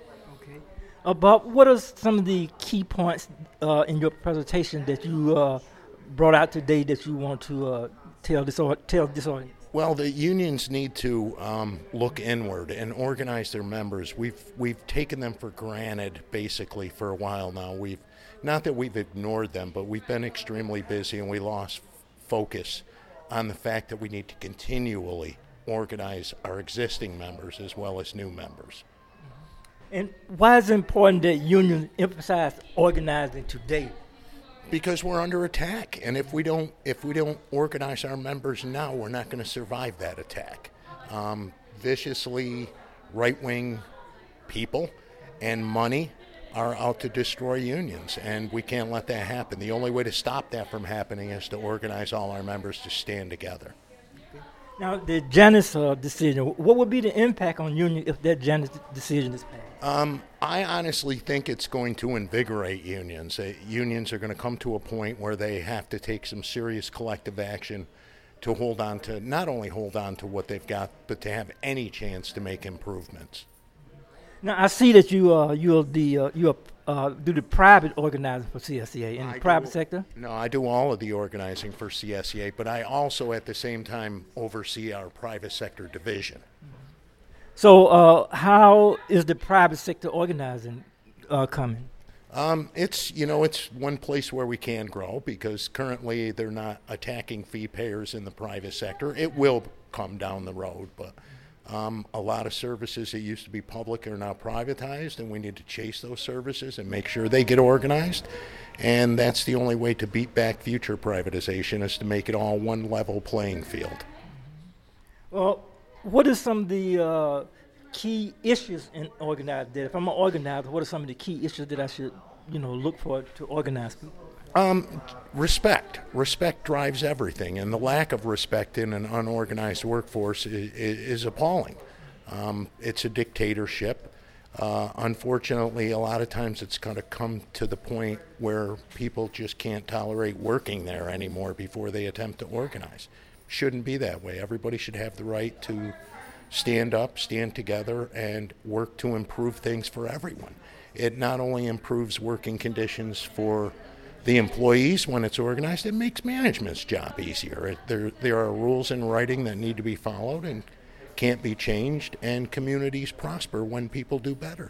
J: Bob, what are some of the key points in your presentation that you brought out today that you want to tell this audience?
K: Well, the unions need to look inward and organize their members. We've taken them for granted basically for a while now. Not that we've ignored them, but we've been extremely busy, and we lost focus on the fact that we need to continually organize our existing members as well as new members.
J: And why is it important that unions emphasize organizing today?
K: Because we're under attack, and if we don't organize our members now, we're not going to survive that attack. Viciously right-wing people and money are out to destroy unions, and we can't let that happen. The only way to stop that from happening is to organize all our members to stand together.
J: Now, the Janus decision, what would be the impact on unions if that Janus decision is passed?
K: I honestly think it's going to invigorate unions. Unions are going to come to a point where they have to take some serious collective action to not only hold on to what they've got, but to have any chance to make improvements.
J: Now, I see that you do the private organizing for CSEA in the private sector.
K: No, I do all of the organizing for CSEA, but I also at the same time oversee our private sector division.
J: So how is the private sector organizing coming?
K: It's one place where we can grow, because currently they're not attacking fee payers in the private sector. It will come down the road, but a lot of services that used to be public are now privatized, and we need to chase those services and make sure they get organized. And that's the only way to beat back future privatization, is to make it all one level playing field.
J: Well, what are some of the key issues in organizing? If I'm an organizer, what are some of the key issues that I should, look for to organize people?
K: Respect. Respect drives everything, and the lack of respect in an unorganized workforce is appalling. It's a dictatorship. Unfortunately, a lot of times it's going to come to the point where people just can't tolerate working there anymore before they attempt to organize. Shouldn't be that way. Everybody should have the right to stand up, stand together, and work to improve things for everyone. It not only improves working conditions for the employees when it's organized, it makes management's job easier. There are rules in writing that need to be followed and can't be changed, and communities prosper when people do better.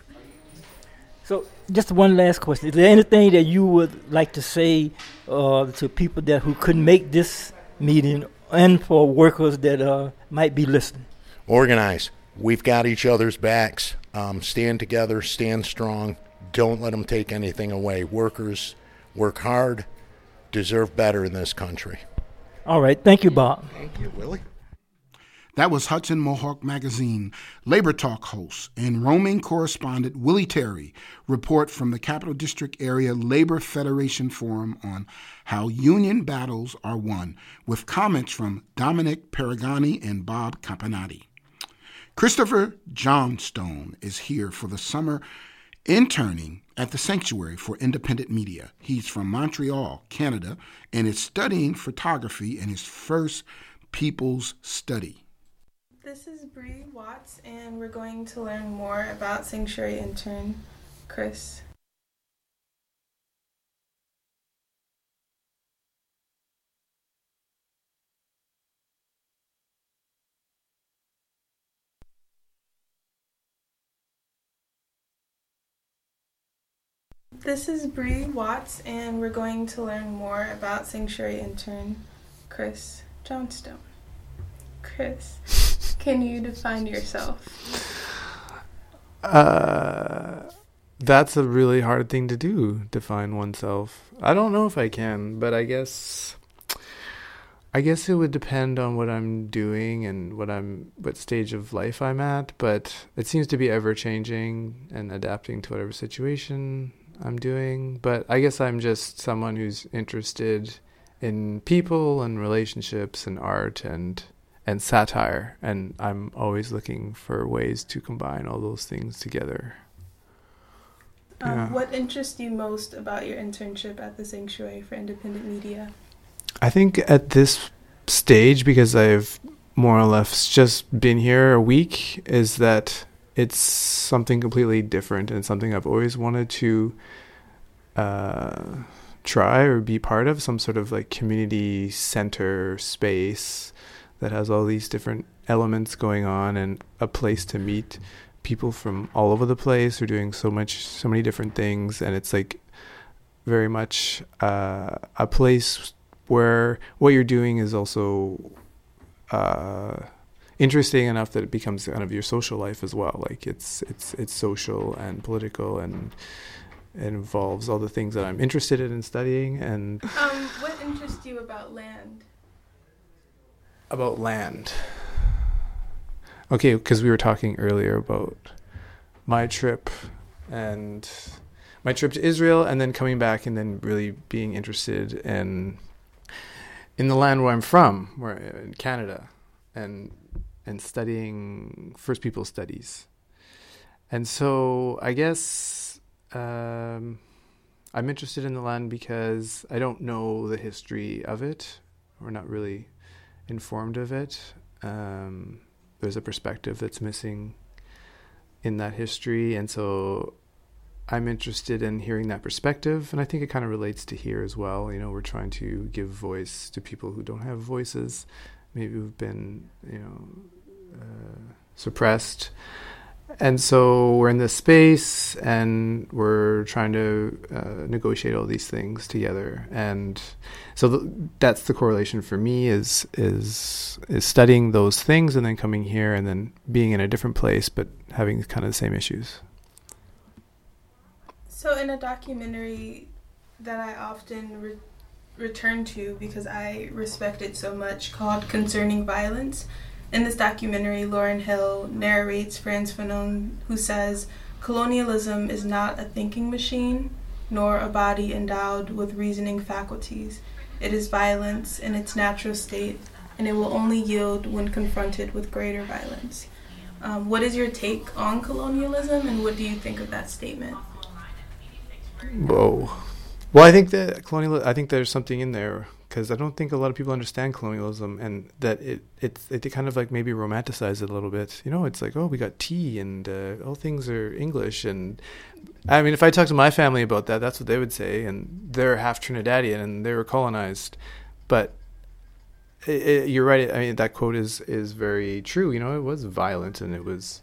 J: So just one last question. Is there anything that you would like to say to people who couldn't make this meeting, and for workers that might be listening?
K: Organize. We've got each other's backs. Stand together, stand strong. Don't let them take anything away. Workers work hard, deserve better in this country.
J: All right. Thank you, Bob.
K: Thank you, Willie.
A: That was Hudson Mohawk Magazine Labor Talk host and roaming correspondent Willie Terry report from the Capital District Area Labor Federation Forum on how union battles are won, with comments from Dominic Paragani and Bob Campanati. Christopher Johnstone is here for the summer interning at the Sanctuary for Independent Media. He's from Montreal, Canada, and is studying photography in his first People's Study.
L: This is Bree Watts, and we're going to learn more about Sanctuary intern Chris. This is Bree Watts, and we're going to learn more about Sanctuary intern Chris Johnstone. Chris, can you define yourself?
M: That's a really hard thing to do, define oneself. I don't know if I can, but I guess it would depend on what I'm doing and what stage of life I'm at, but it seems to be ever changing and adapting to whatever situation I'm doing. But I guess I'm just someone who's interested in people and relationships and art and satire, and I'm always looking for ways to combine all those things together.
L: What interests you most about your internship at the Sanctuary for Independent Media?
M: I think at this stage, because I've more or less just been here a week, is that it's something completely different and something I've always wanted to try or be part of, some sort of like community center space that has all these different elements going on and a place to meet people from all over the place who are doing so many different things. And it's like very much a place where what you're doing is also interesting enough that it becomes kind of your social life as well. Like it's social and political, and it involves all the things that I'm interested in studying. And
L: what interests you about land?
M: About land. Okay, because we were talking earlier about my trip to Israel, and then coming back and then really being interested in the land where I'm from, in Canada, and studying First People Studies. And so I guess I'm interested in the land because I don't know the history of it. We're not really informed of it. There's a perspective that's missing in that history, and so I'm interested in hearing that perspective, and I think it kind of relates to here as well. You know, we're trying to give voice to people who don't have voices, maybe who've been, suppressed. And so we're in this space, and we're trying to negotiate all these things together. And so that's the correlation for me is studying those things and then coming here and then being in a different place, but having kind of the same issues.
L: So in a documentary that I often return to because I respect it so much, called Concerning Violence, in this documentary, Lauryn Hill narrates Frantz Fanon, who says, "Colonialism is not a thinking machine, nor a body endowed with reasoning faculties. It is violence in its natural state, and it will only yield when confronted with greater violence." What is your take on colonialism, and what do you think of that statement?
M: Whoa. Well, I think that I think there's something in there, because I don't think a lot of people understand colonialism, and that it kind of like maybe romanticize it a little bit. You know, it's like, oh, we got tea and all things are English. And I mean, if I talk to my family about that, that's what they would say. And they're half Trinidadian and they were colonized. But you're right. I mean, that quote is very true. You know, it was violent and it was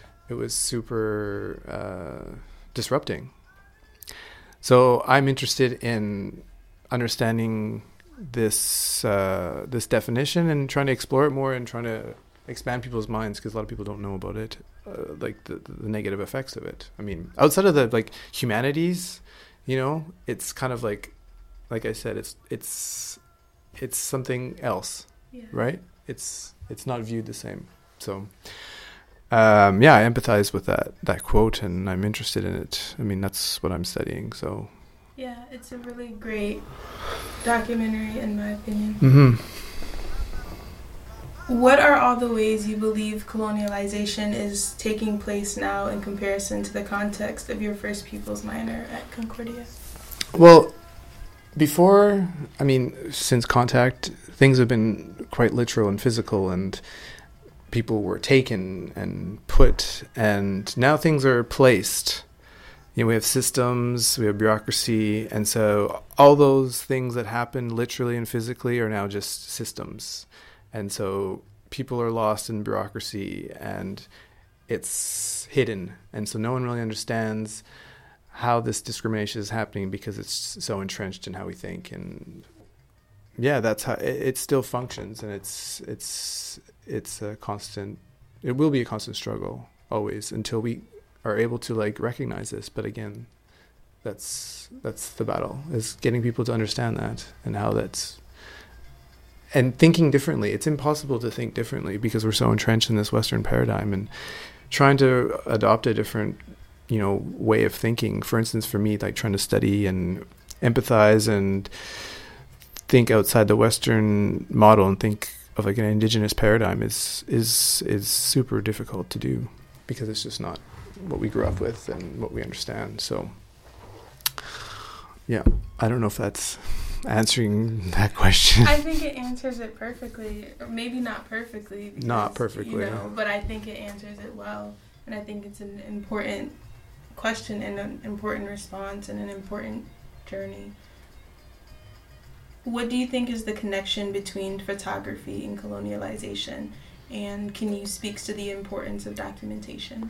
M: super disrupting. So I'm interested in understanding this definition and trying to explore it more and trying to expand people's minds, because a lot of people don't know about it, like the negative effects of it. I mean, outside of the like humanities, you know, it's kind of like I said, it's something else, right? It's not viewed the same. So I empathize with that quote, and I'm interested in it. I mean, that's what I'm studying. So
L: yeah, it's a really great documentary in my opinion.
M: Mm-hmm.
L: What are all the ways you believe colonialization is taking place now in comparison to the context of your First Peoples minor at Concordia?
M: Well, since contact, things have been quite literal and physical, and people were taken and put, and now things are placed. We have systems, we have bureaucracy, and so all those things that happen literally and physically are now just systems. And so people are lost in bureaucracy, and it's hidden. And so no one really understands how this discrimination is happening because it's so entrenched in how we think. And yeah, that's how it still functions, and it's a constant. It will be a constant struggle always until we are able to recognize this. But again, that's the battle, is getting people to understand that and how that's. And thinking differently. It's impossible to think differently because we're so entrenched in this Western paradigm, and trying to adopt a different, way of thinking. For instance, for me, trying to study and empathize and think outside the Western model and think of an indigenous paradigm is super difficult to do because it's just not what we grew up with and what we understand. So, yeah, I don't know if that's answering that question.
L: I think it answers it perfectly, or maybe not perfectly. Because,
M: not perfectly.
L: But I think it answers it well, and I think it's an important question and an important response and an important journey. What do you think is the connection between photography and colonialization, and can you speak to the importance of documentation?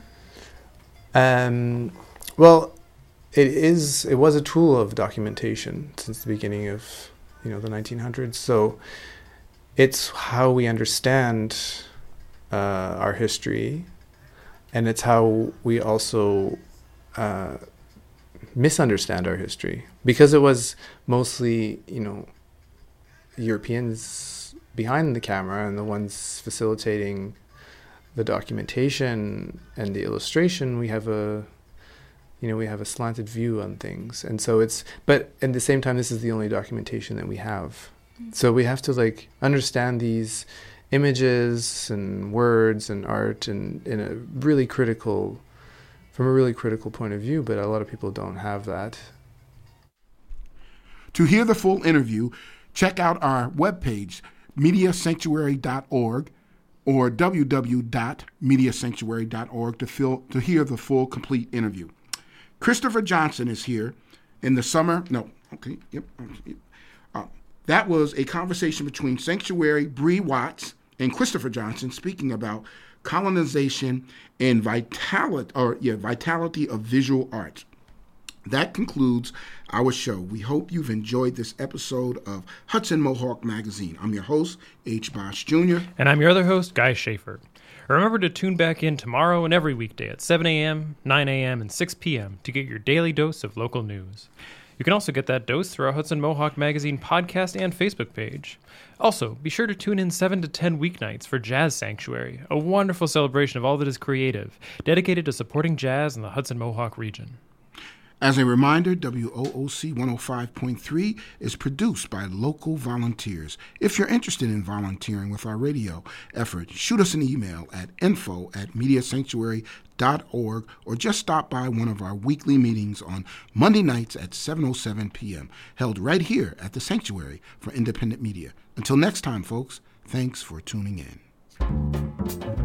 M: Well, it was a tool of documentation since the beginning of the 1900s. So it's how we understand our history, and it's how we also misunderstand our history, because it was mostly Europeans behind the camera and the ones facilitating the documentation and the illustration. We have a slanted view on things. And so but at the same time, this is the only documentation that we have. So we have to understand these images and words and art and from a really critical point of view, but a lot of people don't have that.
A: To hear the full interview, check out our webpage, mediasanctuary.org, or www.mediasanctuary.org to hear the full, complete interview. Christopher Johnson is here in the summer. No, okay, yep. That was a conversation between Sanctuary Bree Watts and Christopher Johnson speaking about colonization and vitality of visual arts. That concludes our show. We hope you've enjoyed this episode of Hudson Mohawk Magazine. I'm your host, H. Bosch Jr.
B: And I'm your other host, Guy Schaefer. Remember to tune back in tomorrow and every weekday at 7 a.m., 9 a.m., and 6 p.m. to get your daily dose of local news. You can also get that dose through our Hudson Mohawk Magazine podcast and Facebook page. Also, be sure to tune in 7 to 10 weeknights for Jazz Sanctuary, a wonderful celebration of all that is creative, dedicated to supporting jazz in the Hudson Mohawk region.
A: As a reminder, WOOC 105.3 is produced by local volunteers. If you're interested in volunteering with our radio effort, shoot us an email at info@mediasanctuary.org or just stop by one of our weekly meetings on Monday nights at 7:07 p.m., held right here at the Sanctuary for Independent Media. Until next time, folks, thanks for tuning in.